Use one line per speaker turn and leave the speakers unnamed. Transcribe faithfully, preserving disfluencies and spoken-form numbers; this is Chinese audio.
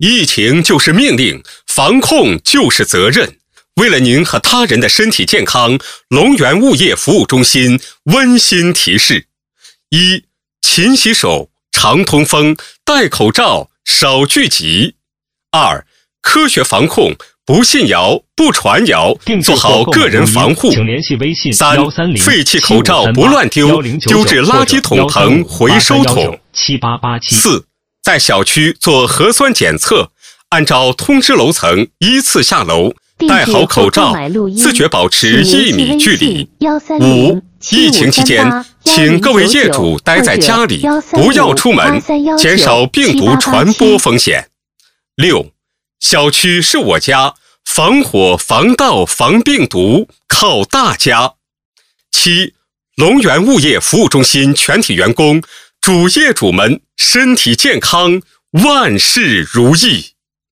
疫情就是命令，防控就是责任。为了您和他人的身体健康，龙源物业服务中心温馨提示：一、勤洗手，常通风，戴口罩，少聚集；二、科学防控，不信谣，不传谣，做好个人防护。三、废弃口罩不乱丢，丢至垃圾桶棚回收桶。四、在小区做核酸检测，按照通知楼层依次下楼，戴好口罩，自觉保持一米距离。五、疫情期间，请各位业主待在家里，不要出门，减少病毒传播风险。六、小区是我家，防火、防盗、防病毒靠大家。七、龙源物业服务中心全体员工、主业主们身体健康，万事如意。